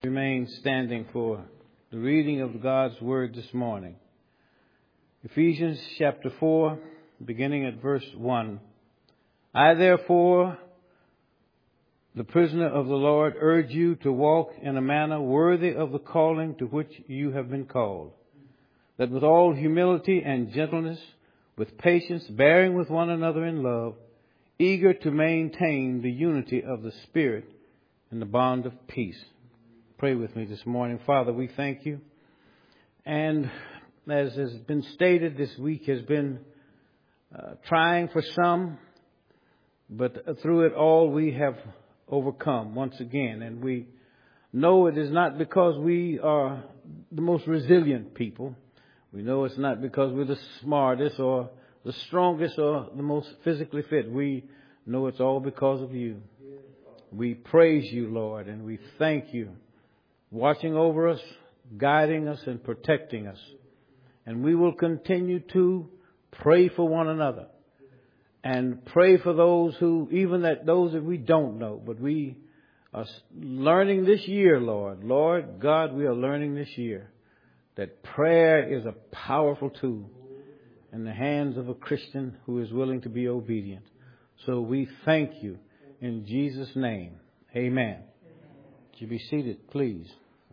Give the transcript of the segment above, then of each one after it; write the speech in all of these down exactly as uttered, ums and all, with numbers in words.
Remain standing for the reading of God's Word this morning. Ephesians chapter four, beginning at verse one. I therefore, the prisoner of the Lord, urge you to walk in a manner worthy of the calling to which you have been called, that with all humility and gentleness, with patience, bearing with one another in love, eager to maintain the unity of the Spirit in the bond of peace. Pray with me this morning. Father, we thank you. And as has been stated, this week has been uh, trying for some, but through it all we have overcome once again. And we know it is not because we are the most resilient people. We know it's not because we're the smartest or the strongest or the most physically fit. We know it's all because of you. We praise you, Lord, and we thank you, watching over us, guiding us, and protecting us. And we will continue to pray for one another and pray for those who, even that those that we don't know, but we are learning this year, Lord. Lord God, we are learning this year that prayer is a powerful tool in the hands of a Christian who is willing to be obedient. So we thank you in Jesus' name. Amen. Would you be seated, please?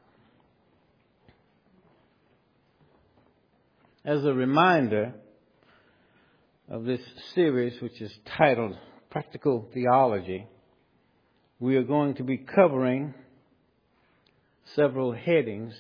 As a reminder of this series, which is titled Practical Theology, we are going to be covering several headings,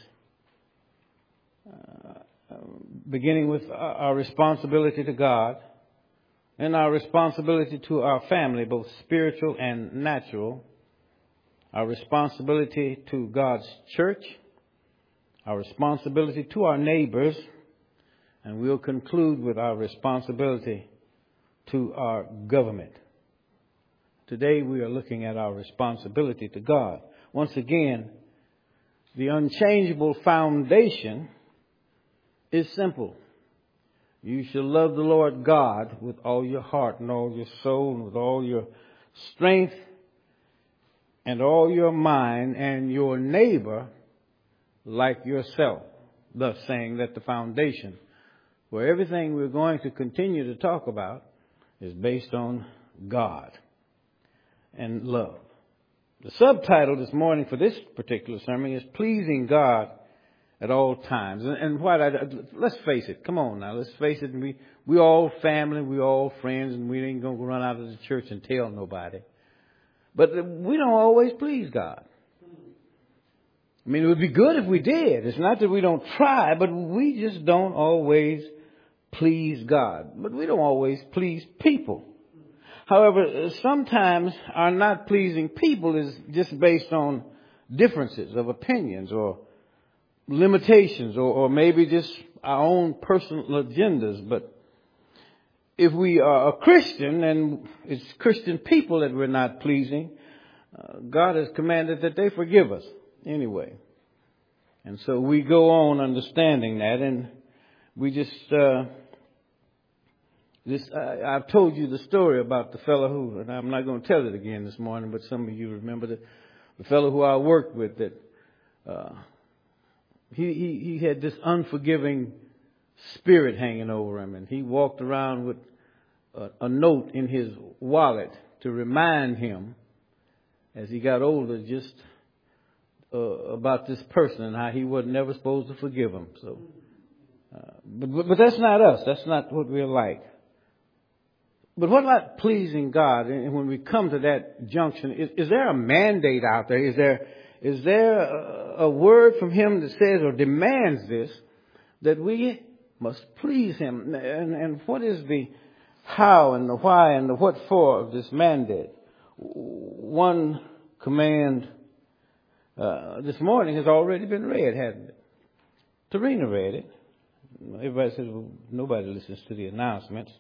uh, beginning with our responsibility to God and our responsibility to our family, both spiritual and natural, our responsibility to God's church, our responsibility to our neighbors, and we'll conclude with our responsibility to our government. Today we are looking at our responsibility to God. Once again, the unchangeable foundation is simple. You shall love the Lord God with all your heart and all your soul and with all your strength and all your mind, and your neighbor like yourself. Thus saying that the foundation where everything we're going to continue to talk about is based on God and love. The subtitle this morning for this particular sermon is Pleasing God at All Times. And, and what I, let's face it. Come on now. Let's face it. We, we all family. We all friends. And we ain't going to run out of the church and tell nobody. But we don't always please God. I mean, it would be good if we did. It's not that we don't try, but we just don't always please God. But we don't always please people. However, sometimes our not pleasing people is just based on differences of opinions or limitations or, or maybe just our own personal agendas. But if we are a Christian and it's Christian people that we're not pleasing, uh, God has commanded that they forgive us anyway. And so we go on understanding that, and we just, uh, this, I, I've told you the story about the fellow who, and I'm not going to tell it again this morning, but some of you remember the, the fellow who I worked with that, uh, he, he, he had this unforgiving spirit hanging over him, and he walked around with a, a note in his wallet to remind him as he got older just Uh, about this person and how he wasn't never supposed to forgive him. So, uh, but, but but that's not us. That's not what we're like. But what about pleasing God? And when we come to that junction, is, is there a mandate out there? Is there is there a, a word from Him that says or demands this, that we must please Him? And, and what is the how and the why and the what for of this mandate? One command Uh, this morning has already been read, hasn't it? Tarina read it. Everybody says, well, nobody listens to the announcements.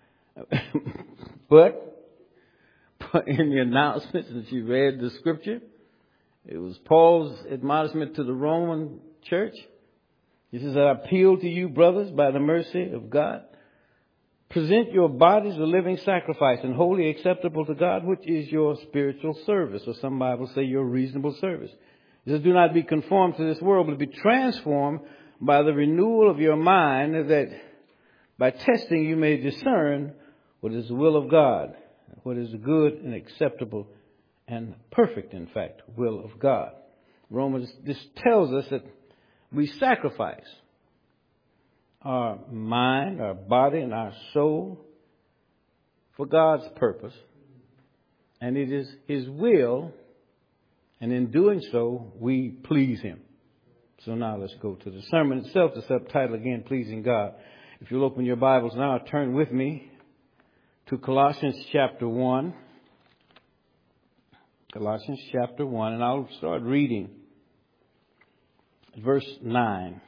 but, but in the announcements that she read the scripture, it was Paul's admonishment to the Roman church. He says, I appeal to you, brothers, by the mercy of God, present your bodies a living sacrifice and wholly acceptable to God, which is your spiritual service, or some Bibles say your reasonable service. He says, do not be conformed to this world, but be transformed by the renewal of your mind, that by testing you may discern what is the will of God, what is the good and acceptable and perfect, in fact, will of God. Romans, this tells us that we sacrifice our mind, our body, and our soul for God's purpose. And it is His will, and in doing so, we please Him. So now let's go to the sermon itself, the subtitle again, Pleasing God. If you'll open your Bibles now, turn with me to Colossians chapter one. Colossians chapter one, and I'll start reading verse nine.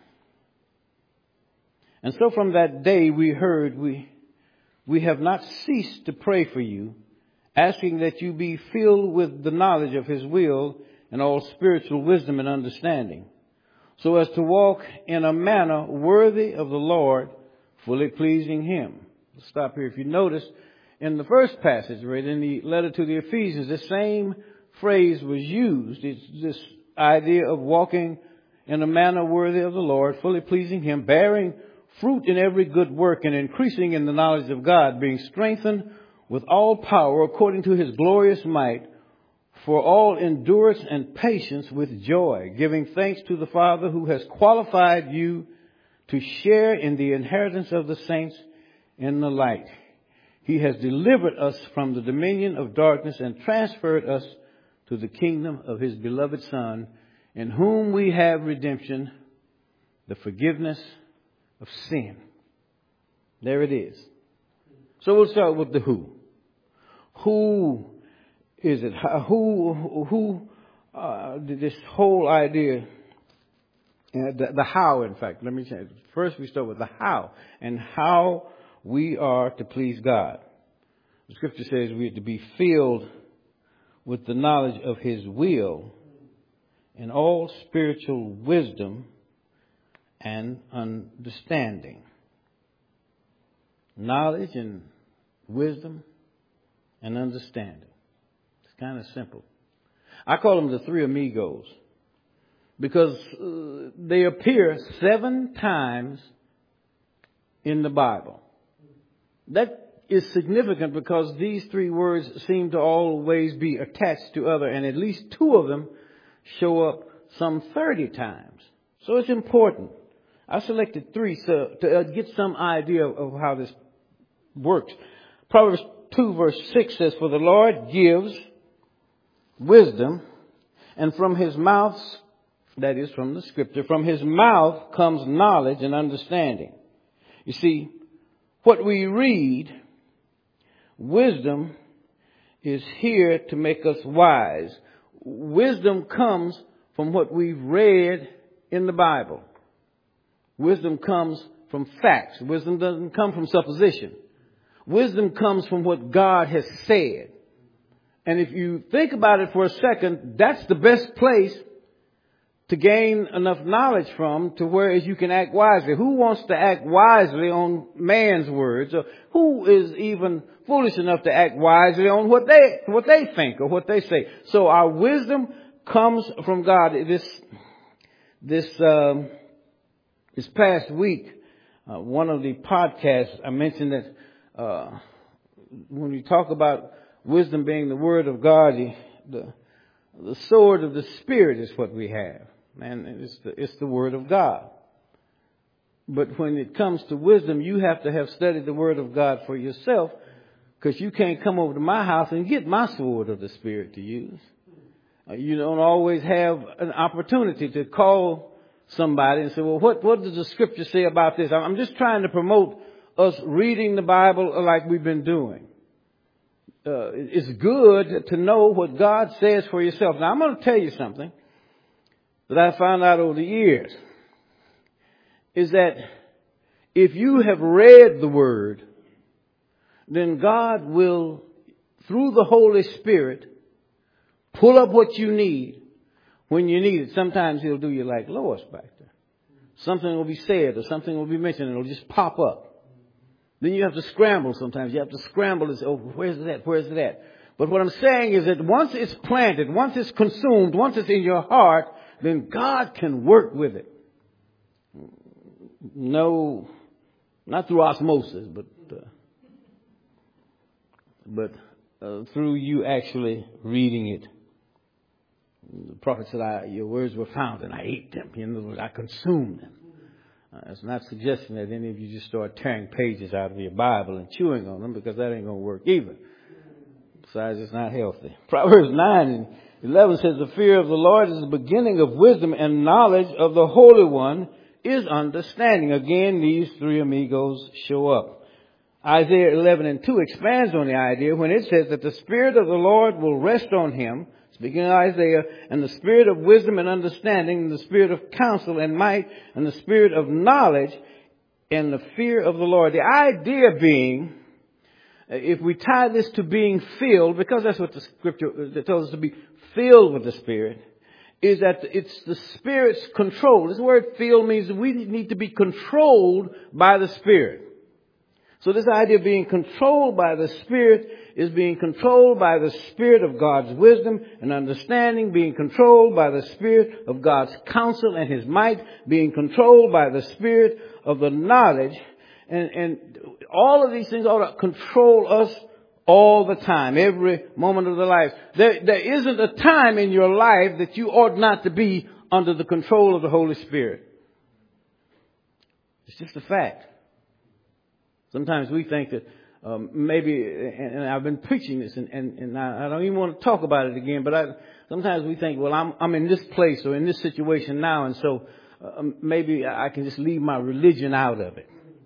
And so from that day we heard, we, we have not ceased to pray for you, asking that you be filled with the knowledge of His will and all spiritual wisdom and understanding, so as to walk in a manner worthy of the Lord, fully pleasing Him. We'll stop here. If you notice, in the first passage, right, in the letter to the Ephesians, the same phrase was used. It's this idea of walking in a manner worthy of the Lord, fully pleasing Him, bearing fruit in every good work and increasing in the knowledge of God, being strengthened with all power according to His glorious might, for all endurance and patience with joy, giving thanks to the Father who has qualified you to share in the inheritance of the saints in the light. He has delivered us from the dominion of darkness and transferred us to the kingdom of His beloved Son, in whom we have redemption, the forgiveness of sin. There it is. So we'll start with the who. Who is it? Who, who, uh, this whole idea, uh, the, the how, in fact. Let me say, first we start with the how, and how we are to please God. The scripture says we are to be filled with the knowledge of His will and all spiritual wisdom and understanding. Knowledge and wisdom and understanding. It's kind of simple. I call them the three amigos because uh, they appear seven times in the Bible. That is significant because these three words seem to always be attached to other, and at least two of them show up some thirty times. So it's important. I selected three so to get some idea of how this works. Proverbs two verse six says, for the Lord gives wisdom, and from His mouth, that is from the scripture, from His mouth comes knowledge and understanding. You see, what we read, wisdom is here to make us wise. Wisdom comes from what we've read in the Bible. Wisdom comes from facts. Wisdom doesn't come from supposition. Wisdom comes from what God has said. And if you think about it for a second, that's the best place to gain enough knowledge from to whereas you can act wisely. Who wants to act wisely on man's words? Or who is even foolish enough to act wisely on what they what they think or what they say? So our wisdom comes from God. This this um, this past week, uh, one of the podcasts I mentioned that uh, when we talk about wisdom being the word of God, the, the the sword of the Spirit is what we have. And it's the, it's the word of God. But when it comes to wisdom, you have to have studied the word of God for yourself, because you can't come over to my house and get my sword of the Spirit to use. Uh, you don't always have an opportunity to call somebody and say, well, what, what does the scripture say about this? I'm just trying to promote us reading the Bible like we've been doing. Uh, it's good to know what God says for yourself. Now, I'm going to tell you something that I found out over the years, is that if you have read the Word, then God will, through the Holy Spirit, pull up what you need when you need it. Sometimes He'll do you like Lois back there. Something will be said or something will be mentioned and it'll just pop up. Then you have to scramble sometimes. You have to scramble and say, oh, where's that? Where's that? But what I'm saying is that once it's planted, once it's consumed, once it's in your heart, then God can work with it. No, not through osmosis, but uh, but uh, through you actually reading it. The prophet said, I, your words were found and I ate them. In other words, I consumed them. Uh, it's not suggesting that any of you just start tearing pages out of your Bible and chewing on them, because that ain't going to work either. Besides, it's not healthy. Proverbs nine and eleven says, the fear of the Lord is the beginning of wisdom, and knowledge of the Holy One is understanding. Again, these three amigos show up. Isaiah eleven and two expands on the idea when it says that the Spirit of the Lord will rest on him, speaking of Isaiah, and the Spirit of wisdom and understanding, and the Spirit of counsel and might, and the Spirit of knowledge and the fear of the Lord. The idea being, if we tie this to being filled, because that's what the scripture tells us to be filled with the Spirit, is that it's the Spirit's control. This word filled means that we need to be controlled by the Spirit. So this idea of being controlled by the Spirit is being controlled by the Spirit of God's wisdom and understanding, being controlled by the Spirit of God's counsel and His might, being controlled by the Spirit of the knowledge. And, and all of these things ought to control us all the time, every moment of the life. There, there isn't a time in your life that you ought not to be under the control of the Holy Spirit. It's just a fact. Sometimes we think that um, maybe, and, and I've been preaching this, and, and, and I, I don't even want to talk about it again, but I, sometimes we think, well, I'm, I'm in this place or in this situation now, and so uh, maybe I can just leave my religion out of it.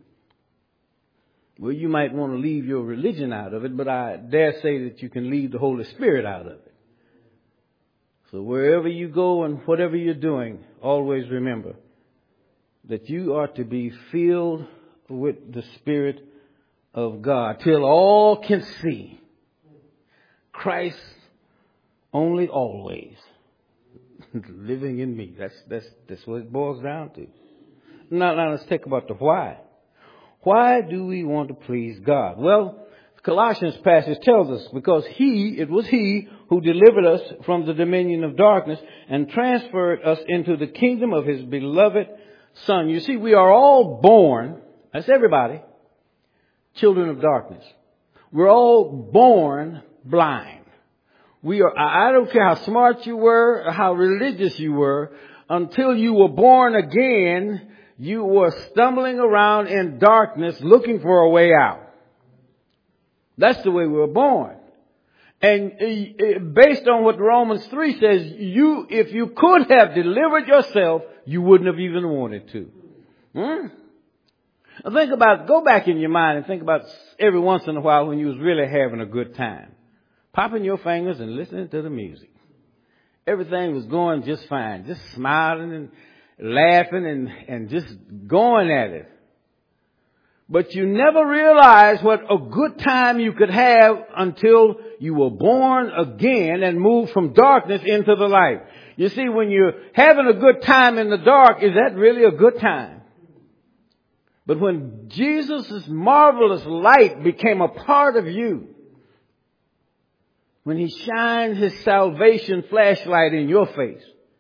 Well, you might want to leave your religion out of it, but I dare say that you can leave the Holy Spirit out of it. So wherever you go and whatever you're doing, always remember that you are to be filled with the Spirit of God till all can see Christ only always living in me. That's, that's, that's what it boils down to. Now, now let's talk about the why. Why do we want to please God? Well, the Colossians passage tells us because He, it was He who delivered us from the dominion of darkness and transferred us into the kingdom of His beloved Son. You see, we are all born, that's everybody, children of darkness. We're all born blind. We are, I don't care how smart you were or how religious you were, until you were born again, you were stumbling around in darkness looking for a way out. That's the way we were born. And based on what Romans three says, you, if you could have delivered yourself, you wouldn't have even wanted to. Hmm? Think about, go back in your mind and think about every once in a while when you was really having a good time. Popping your fingers and listening to the music. Everything was going just fine. Just smiling and laughing and, and just going at it. But you never realized what a good time you could have until you were born again and moved from darkness into the light. You see, when you're having a good time in the dark, is that really a good time? But when Jesus' marvelous light became a part of you, when He shined His salvation flashlight in your face,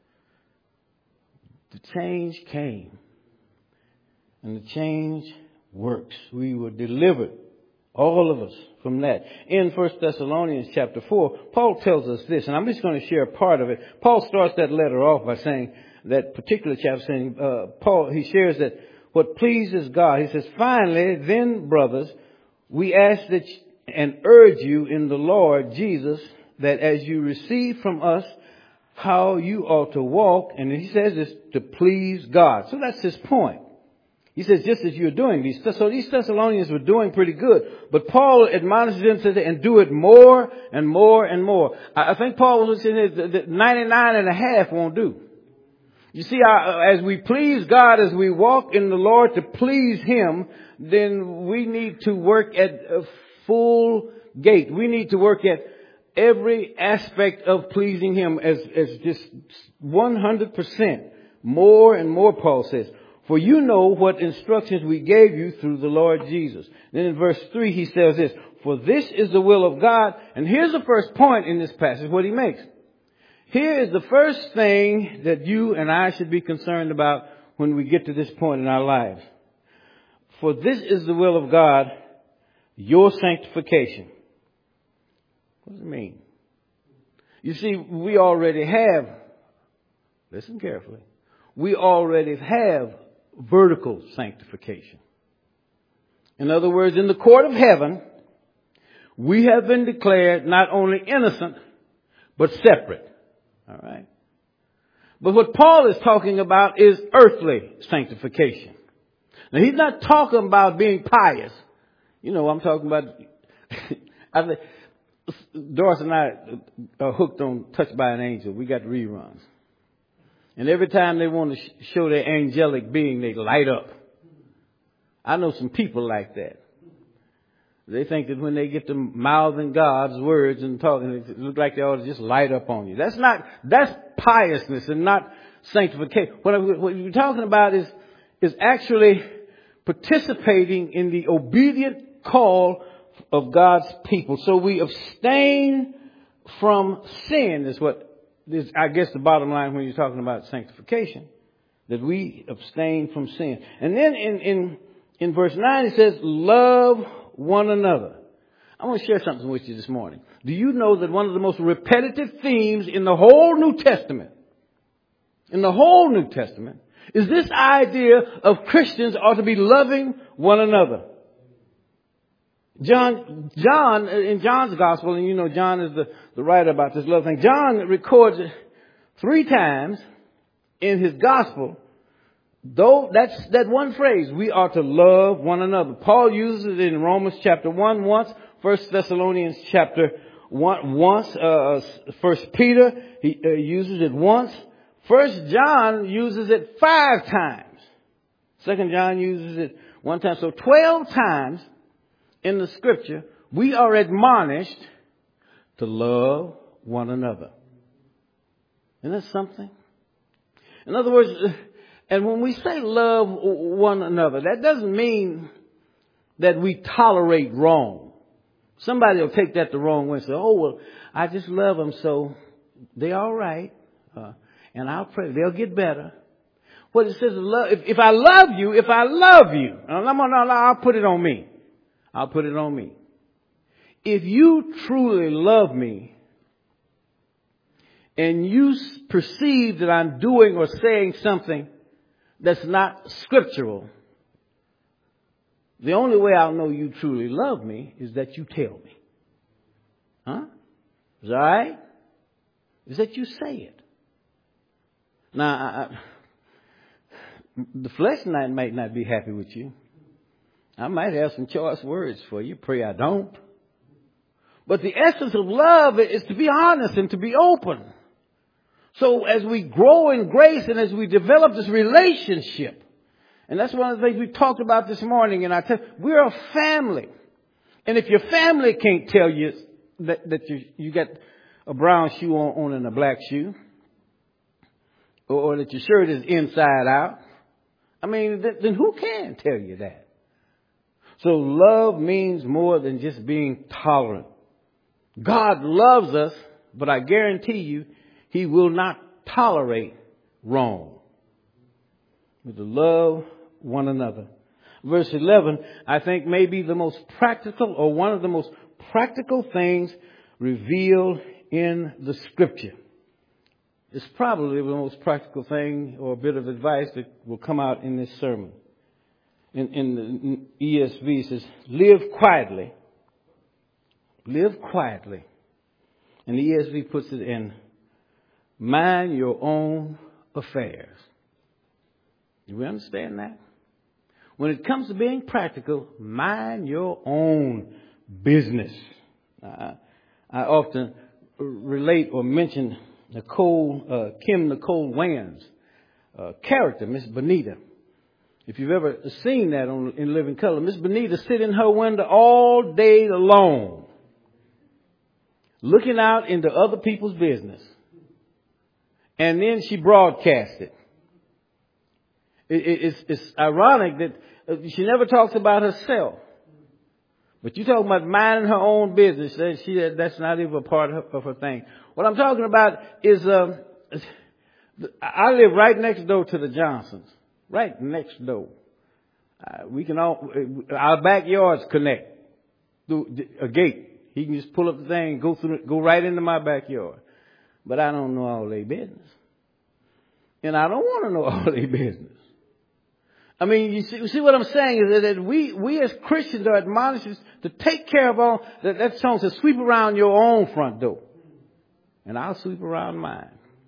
the change came. And the change works. We were delivered, all of us, from that. In First Thessalonians chapter four, Paul tells us this, and I'm just going to share a part of it. Paul starts that letter off by saying, that particular chapter, saying, uh, Paul, he shares that what pleases God. He says, finally, then, brothers, we ask that and urge you in the Lord Jesus that as you receive from us how you ought to walk, and he says this, to please God. So that's his point. He says, just as you're doing these. So these Thessalonians were doing pretty good. But Paul admonishes them to say, and do it more and more and more. I think Paul was saying that ninety-nine and a half won't do. You see, as we please God, as we walk in the Lord to please Him, then we need to work at a full gait. We need to work at every aspect of pleasing Him as, as just one hundred percent. More and more, Paul says. For you know what instructions we gave you through the Lord Jesus. Then in verse three, he says this, for this is the will of God. And here's the first point in this passage, what he makes. Here is the first thing that you and I should be concerned about when we get to this point in our lives. For this is the will of God, your sanctification. What does it mean? You see, we already have, listen carefully, we already have vertical sanctification. In other words, in the court of heaven, we have been declared not only innocent, but separate. All right? But what Paul is talking about is earthly sanctification. Now, he's not talking about being pious. You know, I'm talking about, I think, Doris and I are hooked on Touched by an Angel. We got reruns. And every time they want to sh- show their angelic being, they light up. I know some people like that. They think that when they get to mouthing God's words and talking, it looks like they ought to just light up on you. That's not, that's piousness and not sanctification. What, I, what you're talking about is, is actually participating in the obedient call of God's people. So we abstain from sin is what is, I guess, the bottom line when you're talking about sanctification. That we abstain from sin. And then in, in, in verse nine it says, love one another. I want to share something with you this morning. Do you know that one of the most repetitive themes in the whole New Testament, in the whole New Testament, is this idea of Christians ought to be loving one another? John, John, in John's gospel, and you know John is the, the writer about this love thing, John records it three times in his gospel. Though that's that one phrase, we are to love one another. Paul uses it in Romans chapter one once, First Thessalonians chapter one once, uh, First Peter he uh, uses it once. First John uses it five times. Second John uses it one time. So twelve times in the Scripture we are admonished to love one another. Isn't that something? In other words. And when we say love one another, that doesn't mean that we tolerate wrong. Somebody will take that the wrong way and say, oh, well, I just love them, so they're all right. Uh, and I'll pray. They'll get better. What it says, love, if, if I love you, if I love you, and I'm gonna, I'll put it on me. I'll put it on me. If you truly love me, and you perceive that I'm doing or saying something that's not scriptural, the only way I'll know you truly love me is that you tell me. Huh? Is that all right? Is that you say it. Now, I, I, the flesh might, might not be happy with you. I might have some choice words for you. Pray I don't. But the essence of love is to be honest and to be open. So as we grow in grace and as we develop this relationship, and that's one of the things we talked about this morning, and I tell you, we're a family. And if your family can't tell you that, that you, you got a brown shoe on, on and a black shoe, or, or that your shirt is inside out, I mean, th- then who can tell you that? So love means more than just being tolerant. God loves us, but I guarantee you, He will not tolerate wrong. But to love one another. Verse eleven, I think may be the most practical or one of the most practical things revealed in the Scripture. It's probably the most practical thing or a bit of advice that will come out in this sermon. In, in the E S V it says, live quietly. Live quietly. And the E S V puts it in, mind your own affairs. Do we understand that? When it comes to being practical, mind your own business. Uh, I often relate or mention Nicole, uh, Kim Nicole Wann's uh, character, Miss Bonita. If you've ever seen that on, in Living Color, Miss Bonita sit in her window all day long, looking out into other people's business. And then she broadcasts it. It, it it's, it's ironic that she never talks about herself. But you talk about minding her own business. She, that's not even a part of her, of her thing. What I'm talking about is, um, I live right next door to the Johnsons. Right next door. Uh, we can all, our backyards connect through a gate. He can just pull up the thing and go through, go right into my backyard. But I don't know all their business. And I don't want to know all their business. I mean, you see, you see what I'm saying is that we, we as Christians are admonished to take care of all, that, that song says, sweep around your own front door. And I'll sweep around mine.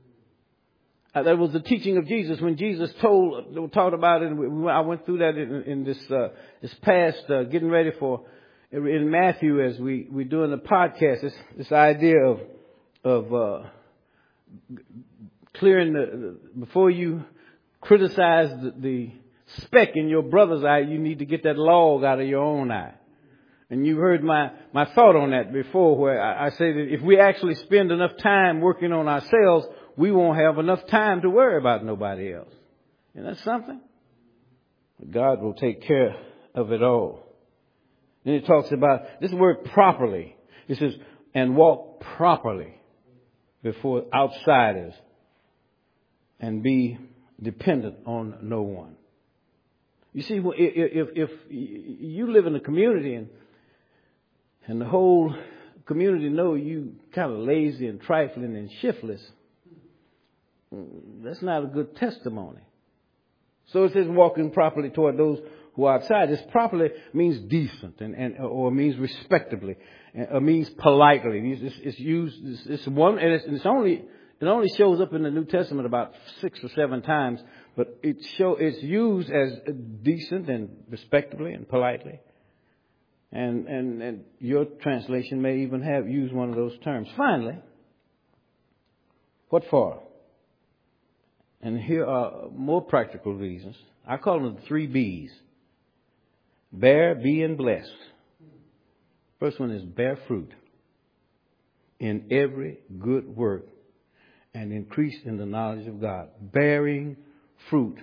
Uh, that was the teaching of Jesus when Jesus told, talked about it. And I went through that in, in this, uh, this past, uh, getting ready for, in Matthew as we, we're doing the podcast, this, this idea of, of, uh, clearing the, before you criticize the, the speck in your brother's eye, you need to get that log out of your own eye. And you heard my, my thought on that before, where I, I say that if we actually spend enough time working on ourselves, we won't have enough time to worry about nobody else. And that's something. God will take care of it all. Then it talks about this word properly. It says, and walk properly before outsiders and be dependent on no one. You see, if, if, if you live in a community and, and the whole community know you kind of lazy and trifling and shiftless, that's not a good testimony. So it says walking properly toward those who are outside. This properly means decent and, and or means respectably, or means politely. It's, it's used. It's, it's one, and it's, it's only it only shows up in the New Testament about six or seven times. But it show it's used as decent and respectably and politely. And and and your translation may even have used one of those terms. Finally, what for? And here are more practical reasons. I call them the three B's. Bear, be, and bless. First one is bear fruit in every good work and increase in the knowledge of God. Bearing fruit.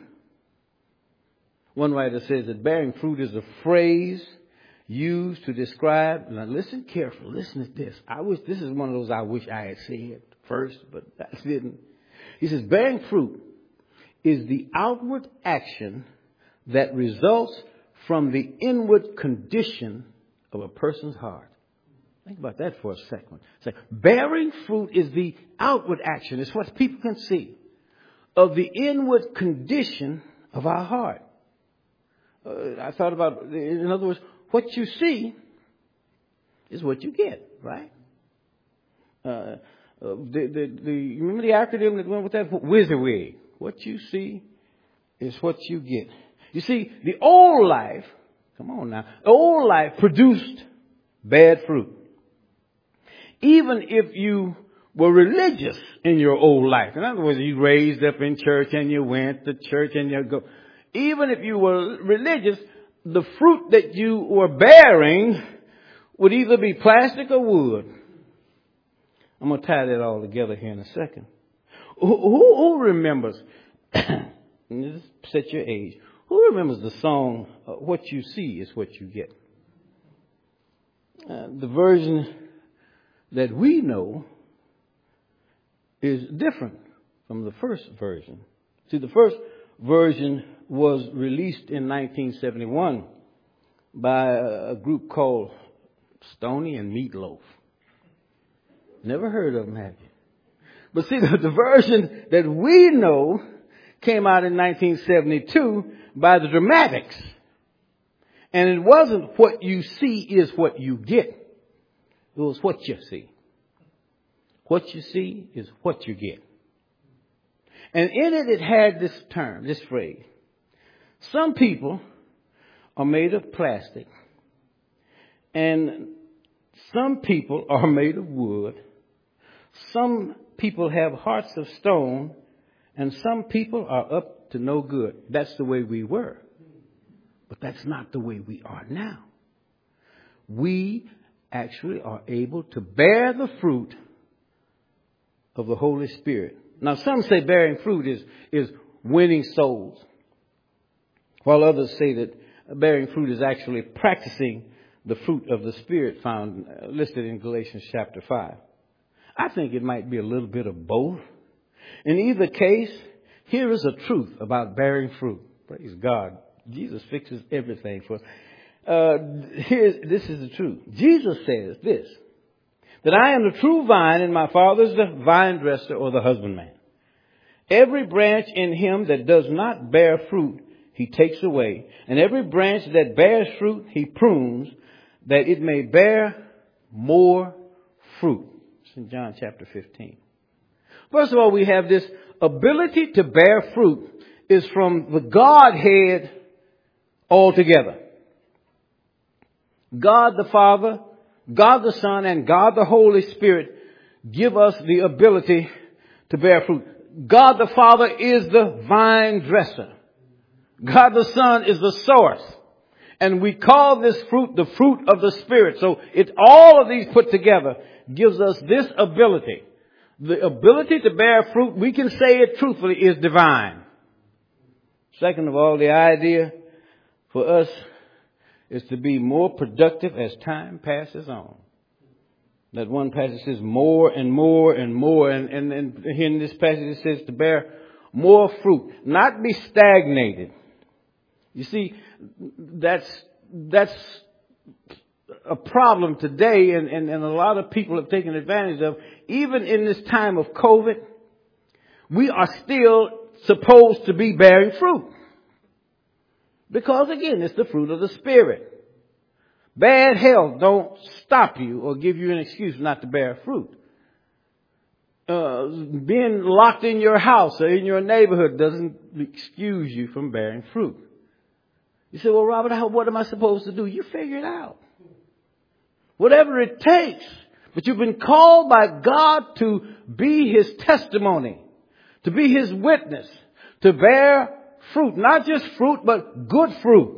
One writer says that bearing fruit is a phrase used to describe, now listen carefully, listen to this. I wish, this is one of those I wish I had said first, but I didn't. He says, bearing fruit is the outward action that results from the inward condition of a person's heart. Think about that for a second. It's like bearing fruit is the outward action. It's what people can see of the inward condition of our heart. Uh, I thought about, in other words, what you see is what you get, right? Uh, uh, the, the, the, you remember the acronym that went with that? WYSIWYG. What you see is what you get. You see, the old life, come on now, the old life produced bad fruit. Even if you were religious in your old life. In other words, you raised up in church and you went to church and you go. Even if you were religious, the fruit that you were bearing would either be plastic or wood. I'm going to tie that all together here in a second. Who, who, who remembers, just set your age, who remembers the song, uh, What You See Is What You Get? Uh, the version that we know is different from the first version. See, the first version was released in nineteen seventy-one by a group called Stoney and Meatloaf. Never heard of them, have you? But see, the, the version that we know came out in nineteen seventy-two by the Dramatics. And it wasn't what you see is what you get. It was what you see. What you see is what you get. And in it, it had this term, this phrase. Some people are made of plastic. And some people are made of wood. Some people have hearts of stone. And some people are up to no good. That's the way we were. But that's not the way we are now. We actually are able to bear the fruit of the Holy Spirit. Now, some say bearing fruit is, is winning souls, while others say that bearing fruit is actually practicing the fruit of the Spirit found uh, listed in Galatians chapter five. I think it might be a little bit of both. In either case, here is a truth about bearing fruit. Praise God. Jesus fixes everything for us. Uh, here, this is the truth. Jesus says this, that I am the true vine and my Father is the vine dresser or the husbandman. Every branch in him that does not bear fruit, he takes away. And every branch that bears fruit, he prunes, that it may bear more fruit. It's in John chapter fifteen. First of all, we have this ability to bear fruit is from the Godhead altogether. God the Father, God the Son, and God the Holy Spirit give us the ability to bear fruit. God the Father is the vine dresser. God the Son is the source. And we call this fruit the fruit of the Spirit. So it's all of these put together gives us this ability. The ability to bear fruit, we can say it truthfully, is divine. Second of all, the idea for us is to be more productive as time passes on. That one passage says more and more and more. And, and, and here in this passage it says to bear more fruit. Not be stagnated. You see, that's, that's a problem today and, and, and a lot of people have taken advantage of. Even in this time of COVID, we are still supposed to be bearing fruit. Because again, it's the fruit of the Spirit. Bad health don't stop you or give you an excuse not to bear fruit. Uh, being locked in your house or in your neighborhood doesn't excuse you from bearing fruit. You say, well, Robert, how, what am I supposed to do? You figure it out. Whatever it takes. But you've been called by God to be His testimony, to be His witness, to bear fruit. Not just fruit, but good fruit.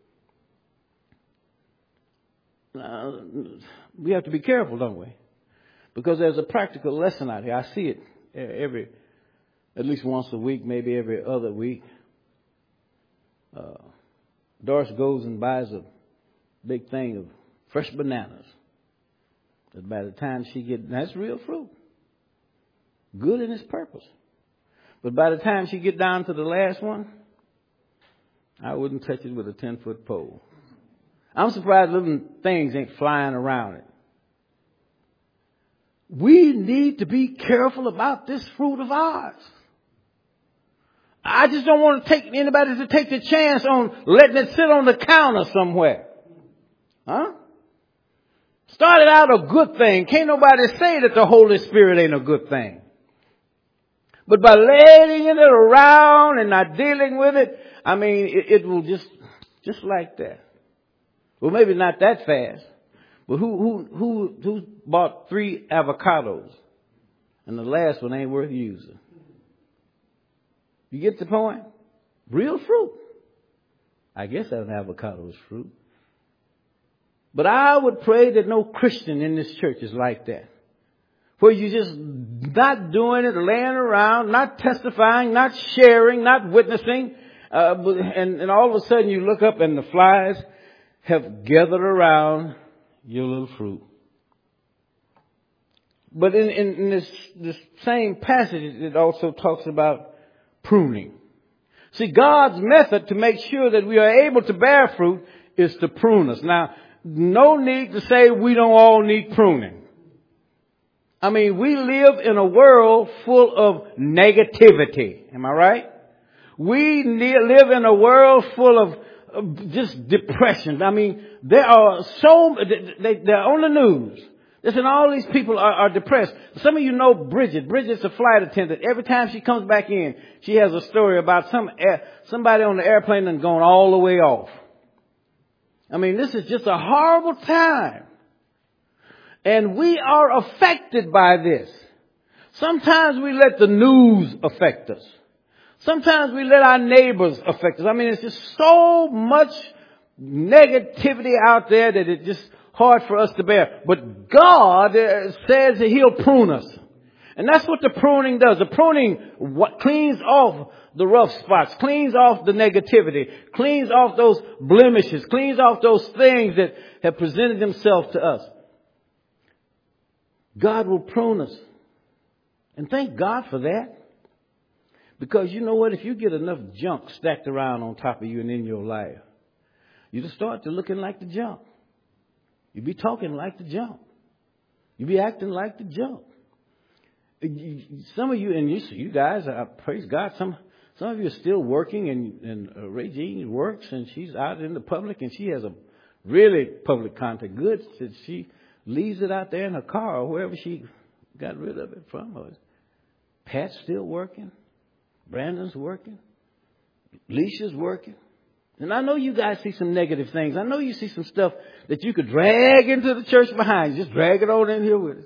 Uh, we have to be careful, don't we? Because there's a practical lesson out here. I see it every, at least once a week, maybe every other week. Uh, Doris goes and buys a big thing of fresh bananas. That by the time she gets, that's real fruit. Good in its purpose. But by the time she get down to the last one, I wouldn't touch it with a ten-foot pole. I'm surprised little things ain't flying around it. We need to be careful about this fruit of ours. I just don't want to take anybody to take the chance on letting it sit on the counter somewhere. Huh? Started out a good thing. Can't nobody say that the Holy Spirit ain't a good thing. But by letting it around and not dealing with it, I mean, it, it will just, just like that. Well, maybe not that fast. But who, who, who, who bought three avocados and the last one ain't worth using? You get the point? Real fruit. I guess an avocado is fruit. But I would pray that no Christian in this church is like that. Where you just not doing it, laying around, not testifying, not sharing, not witnessing. Uh, and, and all of a sudden you look up and the flies have gathered around your little fruit. But in, in, in this, this same passage, it also talks about pruning. See, God's method to make sure that we are able to bear fruit is to prune us. Now, no need to say we don't all need pruning. I mean, we live in a world full of negativity. Am I right? We live in a world full of just depression. I mean, there are so, they, they're on the news. Listen, all these people are, are depressed. Some of you know Bridget. Bridget's a flight attendant. Every time she comes back in, she has a story about some air, somebody on the airplane and gone all the way off. I mean, this is just a horrible time. And we are affected by this. Sometimes we let the news affect us. Sometimes we let our neighbors affect us. I mean, it's just so much negativity out there that it's just hard for us to bear. But God says that He'll prune us. And that's what the pruning does. The pruning what cleans off the rough spots, cleans off the negativity, cleans off those blemishes, cleans off those things that have presented themselves to us. God will prune us. And thank God for that. Because you know what? If you get enough junk stacked around on top of you and in your life, you just start to looking like the junk. You be talking like the junk. You be acting like the junk. Some of you, and you, you guys, I praise God, some some of you are still working, and, and uh, Regine works, and she's out in the public, and she has a really public contact goods that she leaves it out there in her car or wherever she got rid of it from. Pat's still working. Brandon's working. Leisha's working. And I know you guys see some negative things. I know you see some stuff that you could drag into the church behind you. Just drag it on in here with us.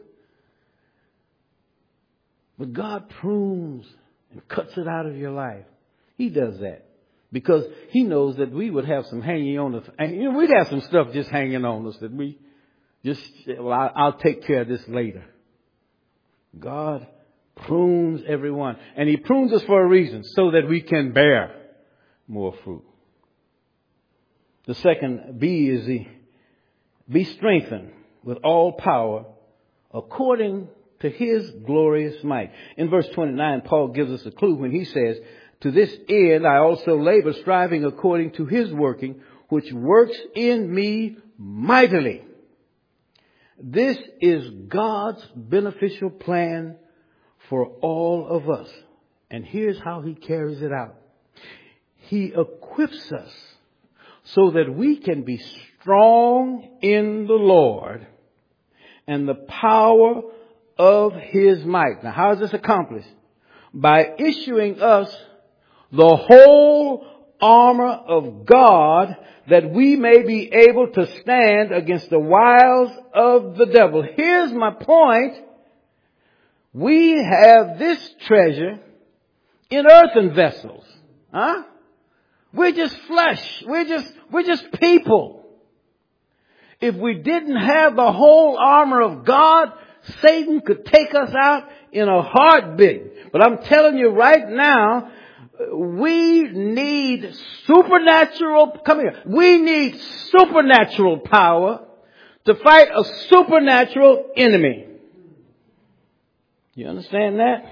But God prunes and cuts it out of your life. He does that because He knows that we would have some hanging on us. And, you know, we'd have some stuff just hanging on us that we just, well, I'll, I'll take care of this later. God prunes everyone. And He prunes us for a reason, so that we can bear more fruit. The second B is the be strengthened with all power according to His glorious might. In verse twenty-nine, Paul gives us a clue when he says, to this end I also labor, striving according to His working, which works in me mightily. This is God's beneficial plan for all of us. And here's how He carries it out. He equips us so that we can be strong in the Lord and the power of His might. Now, how is this accomplished? By issuing us the whole armor of God, that we may be able to stand against the wiles of the devil. Here's my point. We have this treasure in earthen vessels. Huh? We're just flesh. We're just, we're just people. If we didn't have the whole armor of God, Satan could take us out in a heartbeat. But I'm telling you right now, we need supernatural, come here, we need supernatural power to fight a supernatural enemy. You understand that?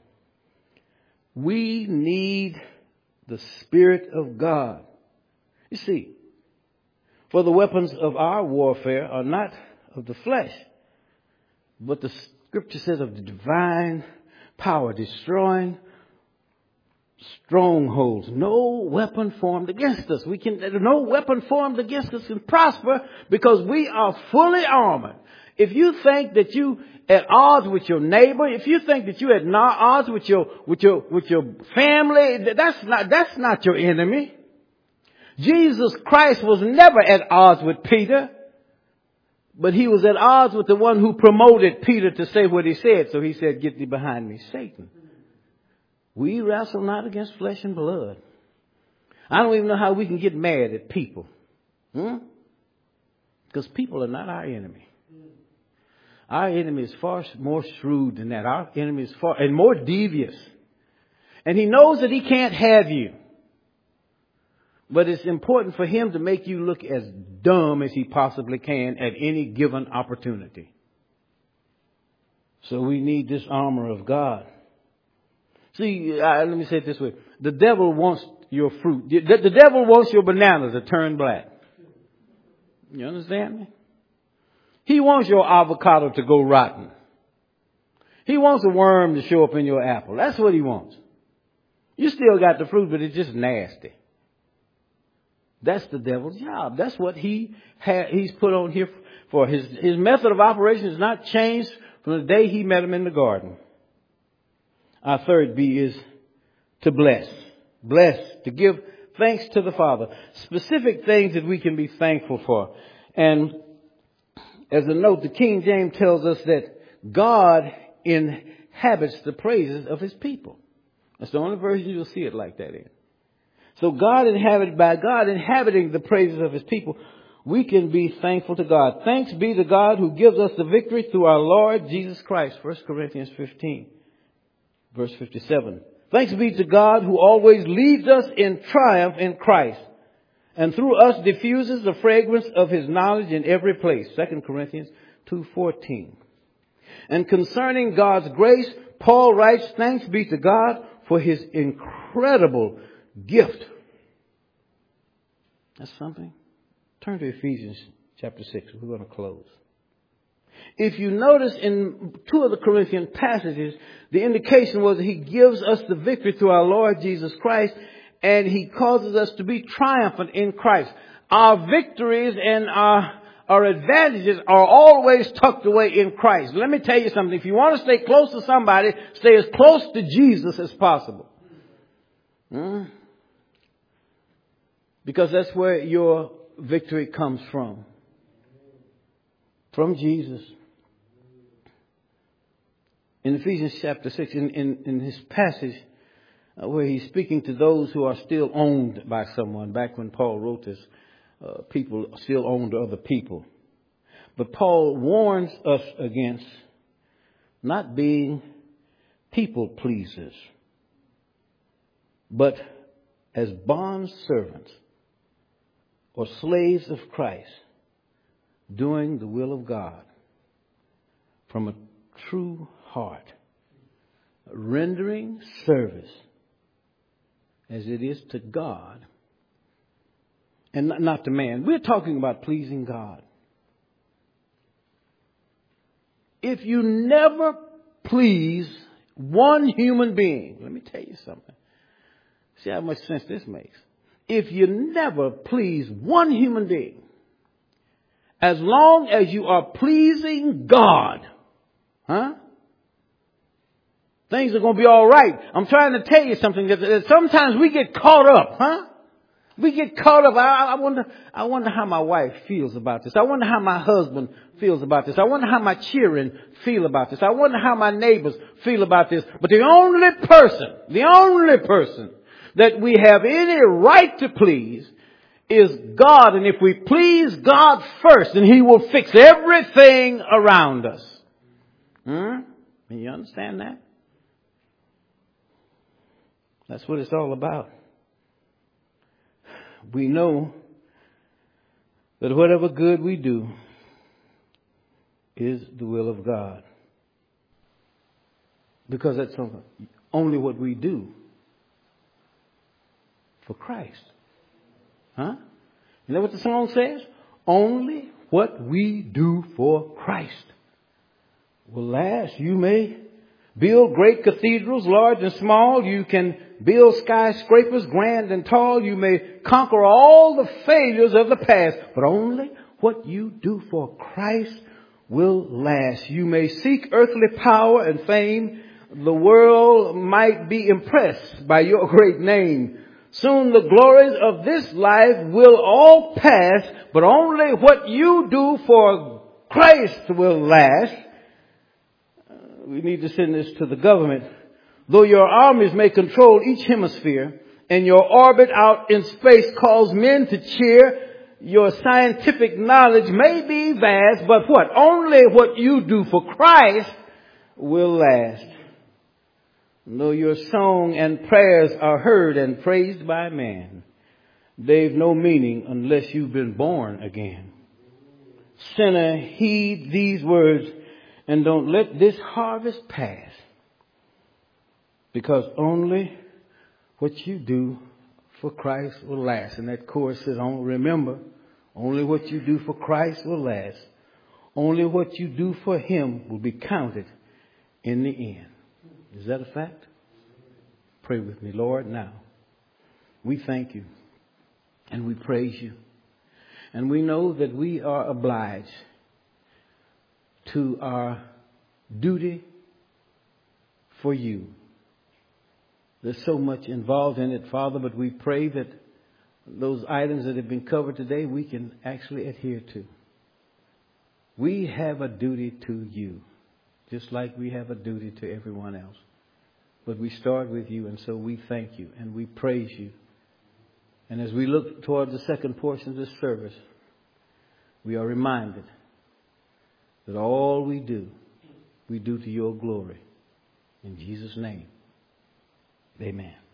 We need the Spirit of God. You see, for the weapons of our warfare are not of the flesh, but the Scripture says of the divine power, destroying strongholds. No weapon formed against us. We can, no weapon formed against us can prosper because we are fully armored. If you think that you at odds with your neighbor, if you think that you at odds with your with your with your family, that's not that's not your enemy. Jesus Christ was never at odds with Peter, but He was at odds with the one who promoted Peter to say what he said. So He said, "Get thee behind me, Satan." We wrestle not against flesh and blood. I don't even know how we can get mad at people. Hmm? Because people are not our enemy. Our enemy is far more shrewd than that. Our enemy is far and more devious. And he knows that he can't have you. But it's important for him to make you look as dumb as he possibly can at any given opportunity. So we need this armor of God. See, uh, let me say it this way. The devil wants your fruit. The, the devil wants your banana to turn black. You understand me? He wants your avocado to go rotten. He wants a worm to show up in your apple. That's what he wants. You still got the fruit, but it's just nasty. That's the devil's job. That's what he ha- he's put on here for. His, his method of operation has not changed from the day he met him in the garden. Our third B is to bless. Bless, to give thanks to the Father. Specific things that we can be thankful for. And as a note, the King James tells us that God inhabits the praises of His people. That's the only version you'll see it like that in. So God inhabited, by God inhabiting the praises of His people, we can be thankful to God. Thanks be to God who gives us the victory through our Lord Jesus Christ. First Corinthians fifteen, verse fifty-seven. Thanks be to God who always leads us in triumph in Christ, and through us diffuses the fragrance of His knowledge in every place. Second Corinthians two fourteen. And concerning God's grace, Paul writes, thanks be to God for his incredible gift. That's something. Turn to Ephesians chapter six. We're going to close. If you notice in two of the Corinthian passages, the indication was that he gives us the victory through our Lord Jesus Christ, and he causes us to be triumphant in Christ. Our victories and our, our advantages are always tucked away in Christ. Let me tell you something. If you want to stay close to somebody, stay as close to Jesus as possible. Hmm? Because that's where your victory comes from. From Jesus. In Ephesians chapter six, in, in, in his passage uh, where he's speaking to those who are still owned by someone, back when Paul wrote this, uh, people still owned other people. But Paul warns us against not being people pleasers, but as bond servants or slaves of Christ, doing the will of God from a true heart, rendering service as it is to God and not to man. We're talking about pleasing God. If you never please one human being, let me tell you something. See how much sense this makes. If you never please one human being, as long as you are pleasing God, huh? Things are going to be all right. I'm trying to tell you something that, that sometimes we get caught up, huh? We get caught up. I, I wonder, I wonder how my wife feels about this. I wonder how my husband feels about this. I wonder how my children feel about this. I wonder how my neighbors feel about this. But the only person, the only person that we have any right to please is God. And if we please God first, then He will fix everything around us. Hmm? You understand that? That's what it's all about. We know that whatever good we do is the will of God. Because that's only what we do for Christ. Huh? You know what the song says? Only what we do for Christ will last. You may build great cathedrals, large and small. You can build skyscrapers, grand and tall. You may conquer all the failures of the past. But only what you do for Christ will last. You may seek earthly power and fame. The world might be impressed by your great name. Soon the glories of this life will all pass, but only what you do for Christ will last. Uh, we need to send this to the government. Though your armies may control each hemisphere and your orbit out in space cause men to cheer, your scientific knowledge may be vast, but what? Only what you do for Christ will last. Though your song and prayers are heard and praised by man, they've no meaning unless you've been born again. Sinner, heed these words and don't let this harvest pass, because only what you do for Christ will last. And that chorus says, remember, only what you do for Christ will last. Only what you do for Him will be counted in the end. Is that a fact? Pray with me. Lord, now we thank you and we praise you. And we know that we are obliged to our duty for you. There's so much involved in it, Father, but we pray that those items that have been covered today, we can actually adhere to. We have a duty to you, just like we have a duty to everyone else. But we start with you, and so we thank you and we praise you. And as we look toward the second portion of this service, we are reminded that all we do, we do to your glory. In Jesus' name, amen.